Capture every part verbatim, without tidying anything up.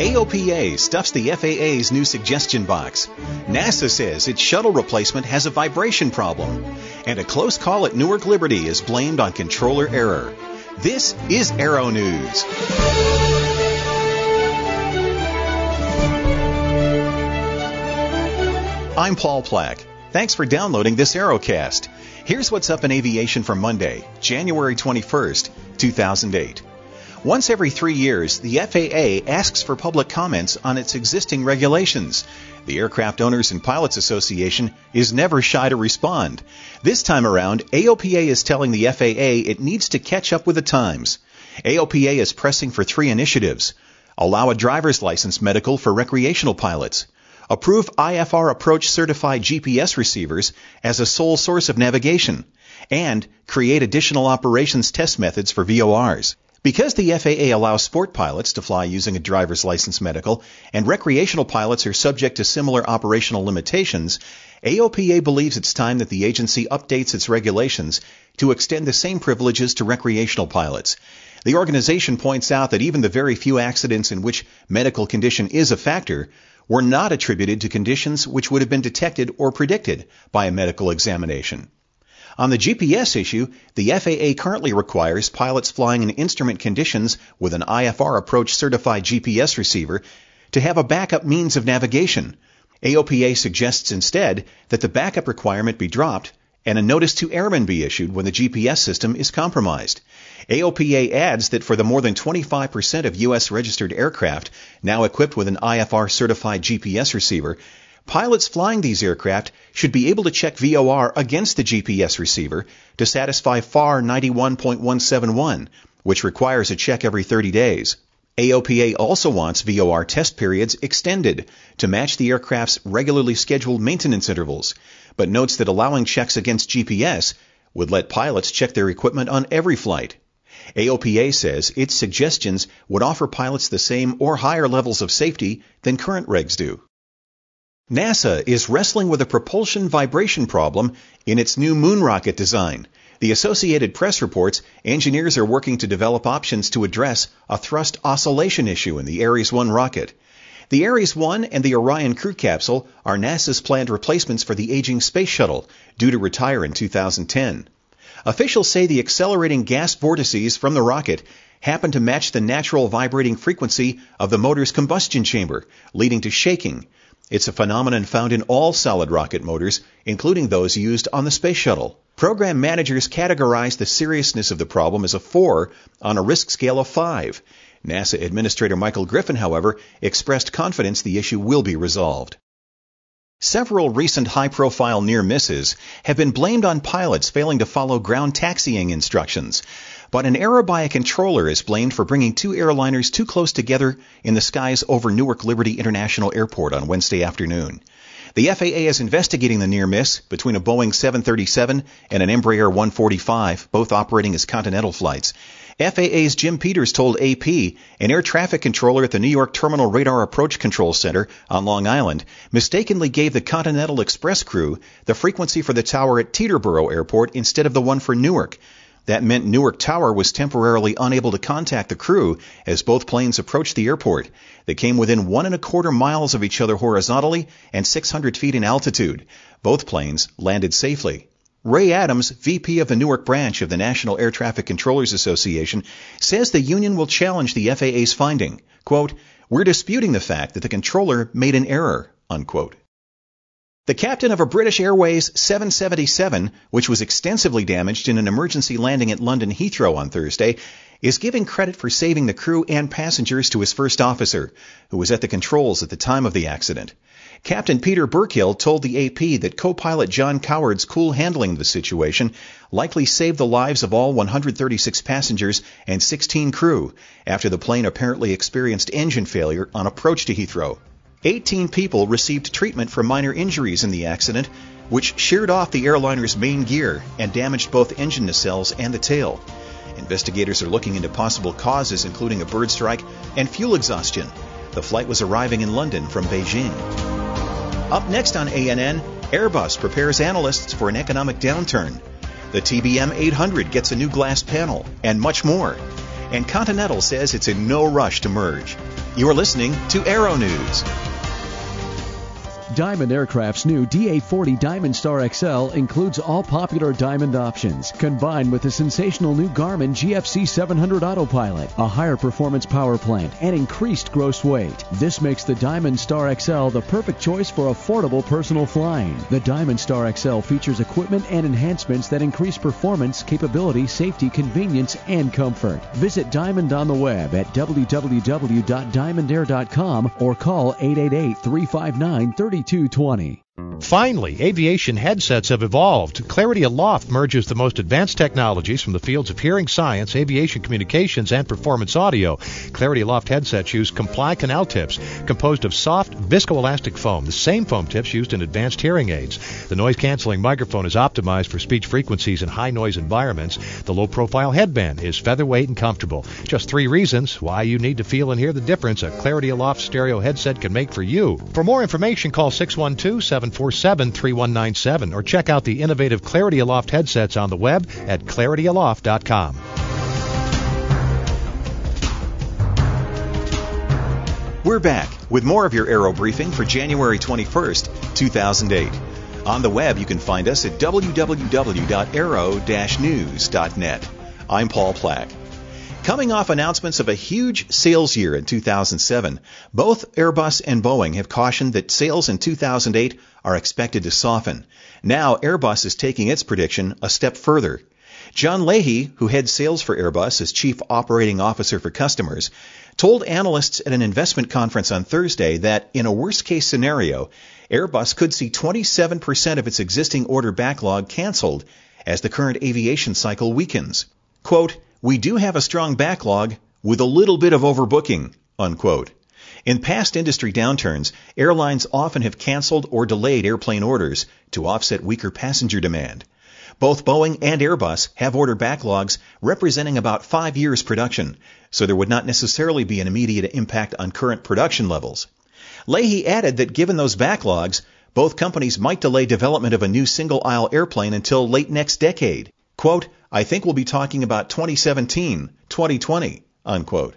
A O P A stuffs the F A A's new suggestion box. NASA says its shuttle replacement has a vibration problem. And a close call at Newark Liberty is blamed on controller error. This is Aero News. I'm Paul Plack. Thanks for downloading this Aerocast. Here's what's up in aviation for Monday, January twenty-first, two thousand eight. Once every three years, the F A A asks for public comments on its existing regulations. The Aircraft Owners and Pilots Association is never shy to respond. This time around, A O P A is telling the F A A it needs to catch up with the times. A O P A is pressing for three initiatives. Allow a driver's license medical for recreational pilots. Approve I F R approach certified G P S receivers as a sole source of navigation. And create additional operations test methods for V O Rs. Because the F A A allows sport pilots to fly using a driver's license medical, and recreational pilots are subject to similar operational limitations, A O P A believes it's time that the agency updates its regulations to extend the same privileges to recreational pilots. The organization points out that even the very few accidents in which medical condition is a factor were not attributed to conditions which would have been detected or predicted by a medical examination. On the G P S issue, the F A A currently requires pilots flying in instrument conditions with an I F R approach certified G P S receiver to have a backup means of navigation. A O P A suggests instead that the backup requirement be dropped and a notice to airmen be issued when the G P S system is compromised. A O P A adds that for the more than twenty-five percent of U S registered aircraft now equipped with an I F R certified G P S receiver, pilots flying these aircraft should be able to check V O R against the G P S receiver to satisfy F A R ninety-one point one seven one, which requires a check every thirty days. A O P A also wants V O R test periods extended to match the aircraft's regularly scheduled maintenance intervals, but notes that allowing checks against G P S would let pilots check their equipment on every flight. A O P A says its suggestions would offer pilots the same or higher levels of safety than current regs do. NASA is wrestling with a propulsion vibration problem in its new moon rocket design. The Associated Press reports engineers are working to develop options to address a thrust oscillation issue in the Ares one rocket. The Ares one and the Orion crew capsule are NASA's planned replacements for the aging space shuttle, due to retire in two thousand ten. Officials say the accelerating gas vortices from the rocket happen to match the natural vibrating frequency of the motor's combustion chamber, leading to shaking. It's a phenomenon found in all solid rocket motors, including those used on the space shuttle. Program managers categorize the seriousness of the problem as a four on a risk scale of five. NASA Administrator Michael Griffin, however, expressed confidence the issue will be resolved. Several recent high-profile near misses have been blamed on pilots failing to follow ground taxiing instructions. But an error by a controller is blamed for bringing two airliners too close together in the skies over Newark Liberty International Airport on Wednesday afternoon. The F A A is investigating the near miss between a Boeing seven thirty-seven and an Embraer one forty-five, both operating as Continental flights. F A A's Jim Peters told A P an air traffic controller at the New York Terminal Radar Approach Control Center on Long Island mistakenly gave the Continental Express crew the frequency for the tower at Teterboro Airport instead of the one for Newark. That meant Newark Tower was temporarily unable to contact the crew as both planes approached the airport. They came within one and a quarter miles of each other horizontally and six hundred feet in altitude. Both planes landed safely. Ray Adams, V P of the Newark branch of the National Air Traffic Controllers Association, says the union will challenge the F A A's finding. Quote, "We're disputing the fact that the controller made an error," unquote. The captain of a British Airways seven seventy-seven, which was extensively damaged in an emergency landing at London Heathrow on Thursday, is giving credit for saving the crew and passengers to his first officer, who was at the controls at the time of the accident. Captain Peter Burkill told the A P that co-pilot John Coward's cool handling of the situation likely saved the lives of all one hundred thirty-six passengers and sixteen crew after the plane apparently experienced engine failure on approach to Heathrow. eighteen people received treatment for minor injuries in the accident, which sheared off the airliner's main gear and damaged both engine nacelles and the tail. Investigators are looking into possible causes, including a bird strike and fuel exhaustion. The flight was arriving in London from Beijing. Up next on A N N, Airbus prepares analysts for an economic downturn. The T B M eight hundred gets a new glass panel, and much more. And Continental says it's in no rush to merge. You're listening to Aero News. Diamond Aircraft's new D A forty Diamond Star X L includes all popular Diamond options, combined with the sensational new Garmin G F C seven hundred Autopilot, a higher performance power plant, and increased gross weight. This makes the Diamond Star X L the perfect choice for affordable personal flying. The Diamond Star X L features equipment and enhancements that increase performance, capability, safety, convenience, and comfort. Visit Diamond on the web at w w w dot diamond air dot com or call eight eight eight, three five nine, three two two zero. Finally, aviation headsets have evolved. Clarity Aloft merges the most advanced technologies from the fields of hearing science, aviation communications, and performance audio. Clarity Aloft headsets use Comply canal tips composed of soft, viscoelastic foam, the same foam tips used in advanced hearing aids. The noise-canceling microphone is optimized for speech frequencies in high-noise environments. The low-profile headband is featherweight and comfortable. Just three reasons why you need to feel and hear the difference a Clarity Aloft stereo headset can make for you. For more information, call six one two, seven four seven, three one nine seven or check out the innovative Clarity Aloft headsets on the web at clarity aloft dot com. We're back with more of your Aero Briefing for January twenty-first, two thousand eight. On the web, you can find us at w w w dot aero dash news dot net. I'm Paul Plack. Coming off announcements of a huge sales year in two thousand seven, both Airbus and Boeing have cautioned that sales in two thousand eight are expected to soften. Now Airbus is taking its prediction a step further. John Leahy, who heads sales for Airbus as Chief Operating Officer for Customers, told analysts at an investment conference on Thursday that in a worst-case scenario, Airbus could see twenty-seven percent of its existing order backlog canceled as the current aviation cycle weakens. Quote, "We do have a strong backlog with a little bit of overbooking," unquote. In past industry downturns, airlines often have canceled or delayed airplane orders to offset weaker passenger demand. Both Boeing and Airbus have order backlogs representing about five years production, so there would not necessarily be an immediate impact on current production levels. Leahy added that given those backlogs, both companies might delay development of a new single-aisle airplane until late next decade. Quote, "I think we'll be talking about twenty seventeen, twenty twenty, unquote.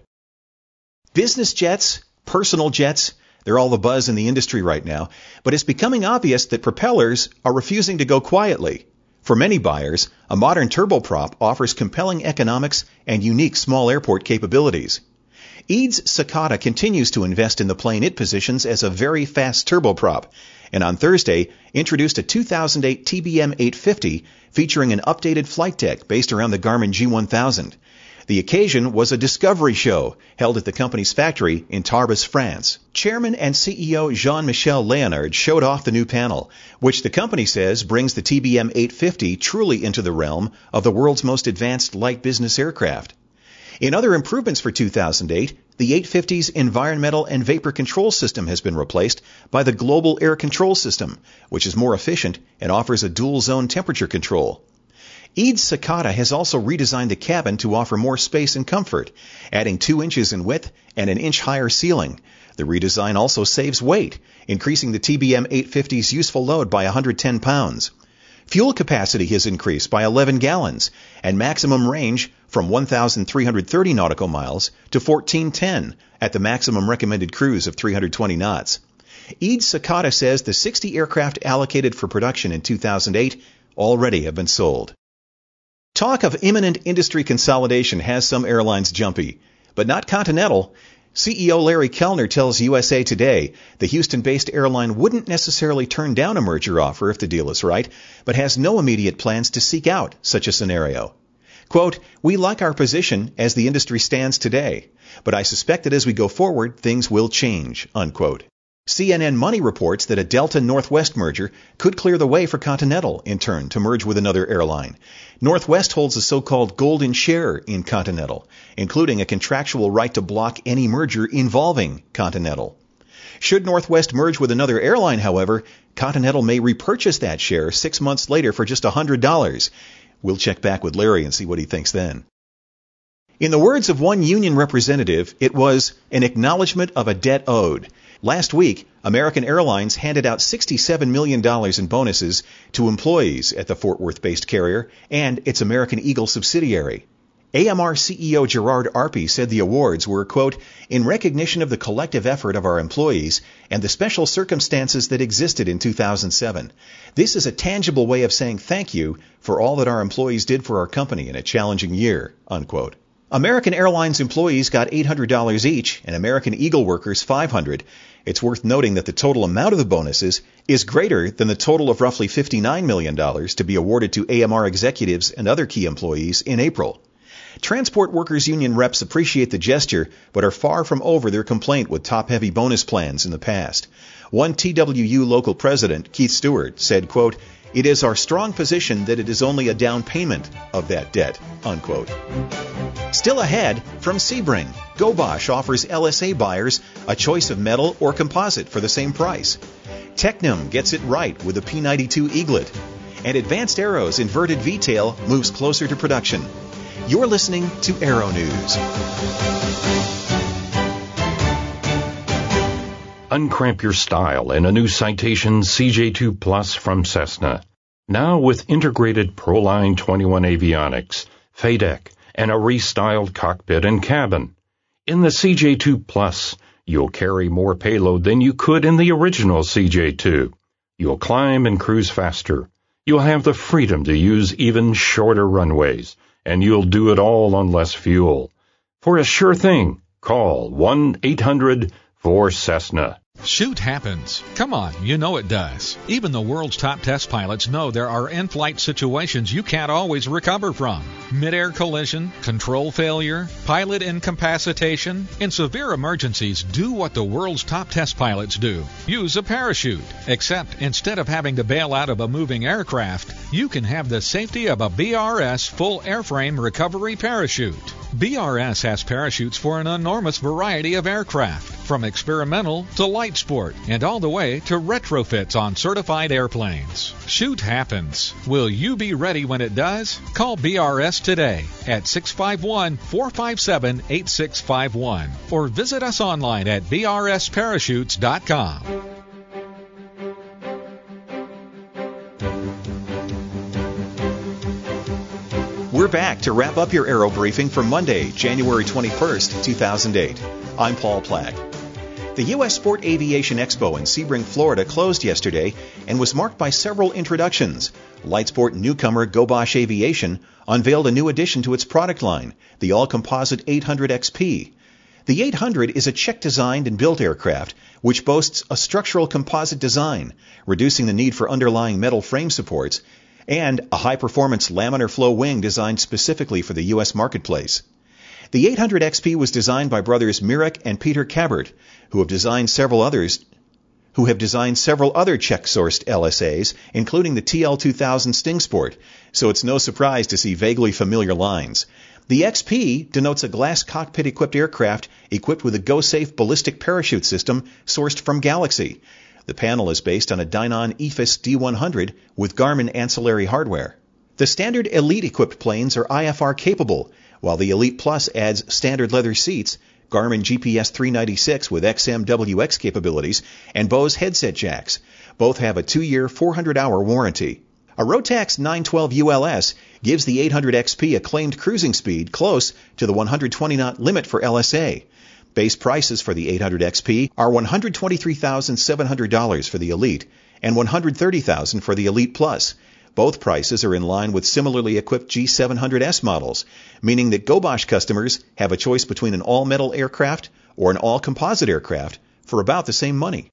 Business jets, personal jets, they're all the buzz in the industry right now, but it's becoming obvious that propellers are refusing to go quietly. For many buyers, a modern turboprop offers compelling economics and unique small airport capabilities. Eads Sakata continues to invest in the plane it positions as a very fast turboprop, and on Thursday introduced a two thousand eight T B M eight fifty featuring an updated flight deck based around the Garmin G one thousand. The occasion was a discovery show held at the company's factory in Tarbes, France. Chairman and C E O Jean-Michel Leonard showed off the new panel, which the company says brings the T B M eight fifty truly into the realm of the world's most advanced light business aircraft. In other improvements for two thousand eight, the eight fifty's environmental and vapor control system has been replaced by the Global Air Control System, which is more efficient and offers a dual-zone temperature control. Eads Sakata has also redesigned the cabin to offer more space and comfort, adding two inches in width and an inch higher ceiling. The redesign also saves weight, increasing the T B M eight fifty's useful load by one hundred ten pounds. Fuel capacity has increased by eleven gallons, and maximum range from one thousand three hundred thirty nautical miles to fourteen ten at the maximum recommended cruise of three hundred twenty knots. Eads Sakata says the sixty aircraft allocated for production in two thousand eight already have been sold. Talk of imminent industry consolidation has some airlines jumpy, but not Continental. C E O Larry Kellner tells U S A Today the Houston-based airline wouldn't necessarily turn down a merger offer if the deal is right, but has no immediate plans to seek out such a scenario. Quote, "We like our position as the industry stands today, but I suspect that as we go forward, things will change," unquote. C N N Money reports that a Delta-Northwest merger could clear the way for Continental, in turn, to merge with another airline. Northwest holds a so-called golden share in Continental, including a contractual right to block any merger involving Continental. Should Northwest merge with another airline, however, Continental may repurchase that share six months later for just one hundred dollars. We'll check back with Larry and see what he thinks then. In the words of one union representative, it was an acknowledgement of a debt owed. Last week, American Airlines handed out sixty-seven million dollars in bonuses to employees at the Fort Worth-based carrier and its American Eagle subsidiary. A M R C E O Gerard Arpey said the awards were, quote, in recognition of the collective effort of our employees and the special circumstances that existed in two thousand seven. This is a tangible way of saying thank you for all that our employees did for our company in a challenging year, unquote. American Airlines employees got eight hundred dollars each and American Eagle workers five hundred dollars. It's worth noting that the total amount of the bonuses is greater than the total of roughly fifty-nine million dollars to be awarded to A M R executives and other key employees in April. Transport Workers Union reps appreciate the gesture, but are far from over their complaint with top-heavy bonus plans in the past. One T W U local president, Keith Stewart, said, quote, it is our strong position that it is only a down payment of that debt, unquote. Still ahead, from Sebring, GoBosch offers L S A buyers a choice of metal or composite for the same price. Tecnam gets it right with the P ninety-two Eaglet. And Advanced Aero's inverted V-tail moves closer to production. You're listening to Aero News. Uncramp your style in a new Citation C J two Plus from Cessna. Now with integrated Proline twenty-one avionics, F A D E C, and a restyled cockpit and cabin. In the C J two Plus, you'll carry more payload than you could in the original C J two. You'll climb and cruise faster. You'll have the freedom to use even shorter runways, and you'll do it all on less fuel. For a sure thing, call one eight hundred four Cessna. Shoot happens. Come on, you know it does. Even the world's top test pilots know there are in-flight situations you can't always recover from. Mid-air collision, control failure, pilot incapacitation. In severe emergencies, do what the world's top test pilots do. Use a parachute. Except instead of having to bail out of a moving aircraft, you can have the safety of a B R S full airframe recovery parachute. B R S has parachutes for an enormous variety of aircraft, from experimental to light sport, and all the way to retrofits on certified airplanes. Shoot happens. Will you be ready when it does? Call B R S today at six five one, four five seven, eight six five one or visit us online at b r s parachutes dot com. We're back to wrap up your Aero Briefing for Monday, January twenty-first, two thousand eight. I'm Paul Plack. The U S Sport Aviation Expo in Sebring, Florida closed yesterday and was marked by several introductions. Lightsport newcomer GoBosch Aviation unveiled a new addition to its product line, the all-composite eight hundred X P. The eight hundred is a Czech-designed and built aircraft which boasts a structural composite design, reducing the need for underlying metal frame supports, and a high-performance laminar flow wing designed specifically for the U S marketplace. The eight hundred X P was designed by brothers Mirek and Peter Kabert, who have designed several others, who have designed several other Czech-sourced L S As, including the T L two thousand Sting Sport, so it's no surprise to see vaguely familiar lines. The X P denotes a glass cockpit-equipped aircraft equipped with a GoSafe ballistic parachute system sourced from Galaxy. The panel is based on a Dynon E F I S D one hundred with Garmin ancillary hardware. The standard Elite-equipped planes are I F R capable, while the Elite Plus adds standard leather seats, Garmin G P S three ninety-six with X M W X capabilities, and Bose headset jacks. Both have a two-year, four hundred hour warranty. A Rotax nine twelve U L S gives the eight hundred X P a claimed cruising speed close to the one hundred twenty knot limit for L S A. Base prices for the eight hundred X P are one hundred twenty-three thousand seven hundred dollars for the Elite and one hundred thirty thousand dollars for the Elite Plus. Both prices are in line with similarly equipped G seven hundred S models, meaning that GoBosch customers have a choice between an all-metal aircraft or an all-composite aircraft for about the same money.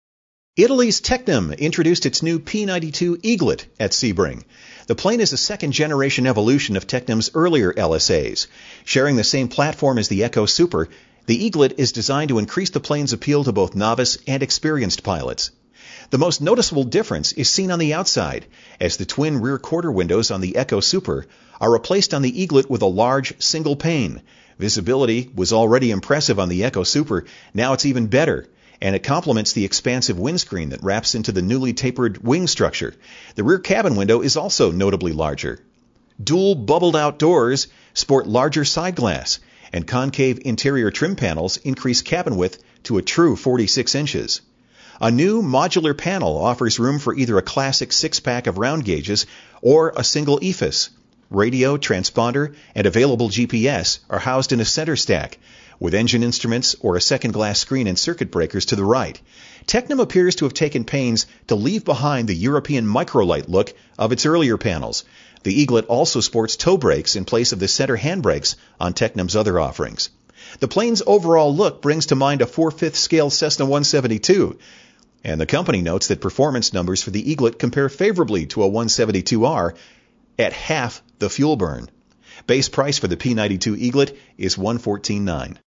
Italy's Tecnam introduced its new P ninety-two Eaglet at Sebring. The plane is a second-generation evolution of Tecnam's earlier L S As. Sharing the same platform as the Echo Super, the Eaglet is designed to increase the plane's appeal to both novice and experienced pilots. The most noticeable difference is seen on the outside, as the twin rear quarter windows on the Echo Super are replaced on the Eaglet with a large single pane. Visibility was already impressive on the Echo Super, now it's even better, and it complements the expansive windscreen that wraps into the newly tapered wing structure. The rear cabin window is also notably larger. Dual bubbled-out doors sport larger side glass, and concave interior trim panels increase cabin width to a true forty-six inches. A new modular panel offers room for either a classic six-pack of round gauges or a single E F I S. radio, transponder, and available G P S are housed in a center stack, with engine instruments or a second glass screen and circuit breakers to the right. Tecnam appears to have taken pains to leave behind the European microlight look of its earlier panels. The Eaglet also sports toe brakes in place of the center handbrakes on Tecnam's other offerings. The plane's overall look brings to mind a four-fifths scale Cessna one seventy-two, and the company notes that performance numbers for the Eaglet compare favorably to a one seventy-two R at half the fuel burn. Base price for the P ninety-two Eaglet is one hundred fourteen thousand nine hundred dollars.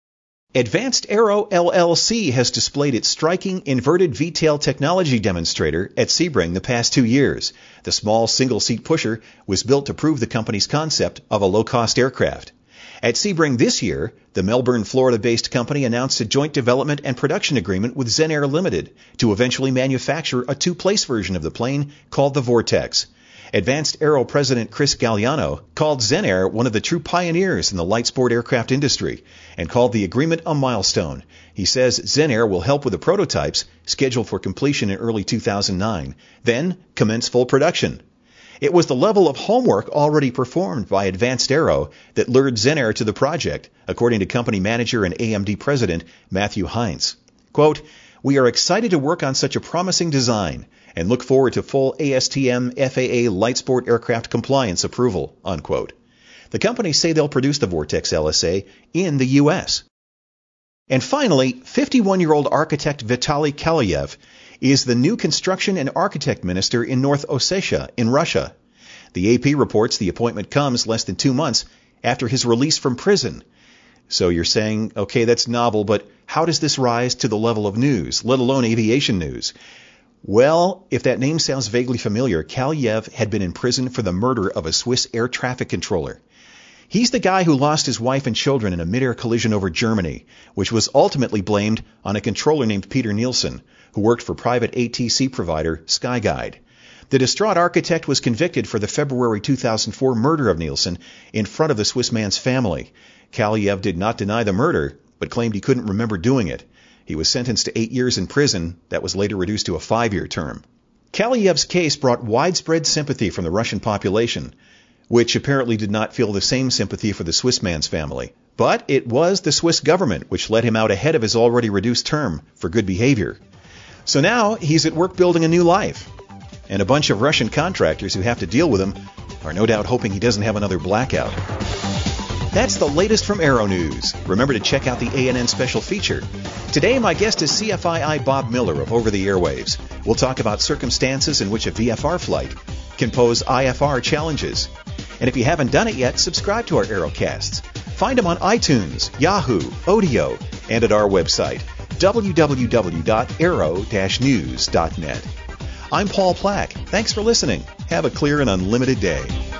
Advanced Aero L L C has displayed its striking inverted V-tail technology demonstrator at Sebring the past two years. The small single-seat pusher was built to prove the company's concept of a low-cost aircraft. At Sebring this year, the Melbourne, Florida-based company announced a joint development and production agreement with Zen Air Limited to eventually manufacture a two-place version of the plane called the Vortex. Advanced Aero President Chris Galliano called Zen Air one of the true pioneers in the light sport aircraft industry and called the agreement a milestone. He says Zen Air will help with the prototypes scheduled for completion in early two thousand nine, then commence full production. It was the level of homework already performed by Advanced Aero that lured Zen Air to the project, according to company manager and A M D president Matthew Heinz. Quote, "We are excited to work on such a promising design and look forward to full A S T M F A A light sport aircraft compliance approval," unquote. The companies say they'll produce the Vortex L S A in the U S. And finally, fifty-one-year-old architect Vitaly Kalyev is the new construction and architect minister in North Ossetia in Russia. The A P reports the appointment comes less than two months after his release from prison. So you're saying, okay, that's novel, but how does this rise to the level of news, let alone aviation news? Well, if that name sounds vaguely familiar, Kalyev had been in prison for the murder of a Swiss air traffic controller. He's the guy who lost his wife and children in a mid-air collision over Germany, which was ultimately blamed on a controller named Peter Nielsen, who worked for private A T C provider Skyguide. The distraught architect was convicted for the February two thousand four murder of Nielsen in front of the Swiss man's family. Kalyev did not deny the murder, but claimed he couldn't remember doing it. He was sentenced to eight years in prison that was later reduced to a five-year term. Kalyev's case brought widespread sympathy from the Russian population, which apparently did not feel the same sympathy for the Swiss man's family. But it was the Swiss government which let him out ahead of his already reduced term for good behavior. So now he's at work building a new life. And a bunch of Russian contractors who have to deal with him are no doubt hoping he doesn't have another blackout. That's the latest from Aero News. Remember to check out the A N N special feature. Today, my guest is C F I I Bob Miller of Over the Airwaves. We'll talk about circumstances in which a V F R flight can pose I F R challenges. And if you haven't done it yet, subscribe to our Aerocasts. Find them on iTunes, Yahoo, Odeo, and at our website, w w w dot aero dash news dot net. I'm Paul Plack. Thanks for listening. Have a clear and unlimited day.